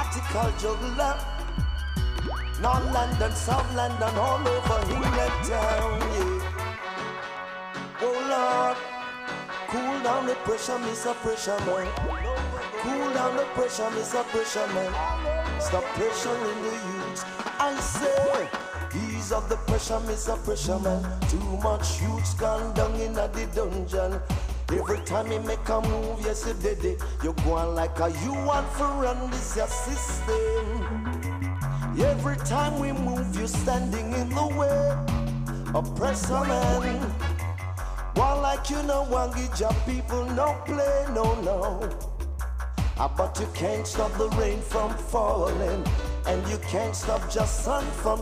political juggler. North London, South London, all over England town, yeah. Oh Lord, cool down the pressure, Mr. Pressure Man. Cool down the pressure, Mr. Pressure Man. Stop pressuring the youths. I say, ease of the pressure, Mr. Pressure Man. Too much youths gone down in the dungeon. Every time you make a move, yes you did it. You go on like a you want for run this your system. Every time we move, you're standing in the way. Oppressor man. One like you know, one get your people no play, no. But you can't stop the rain from falling, and you can't stop just sun from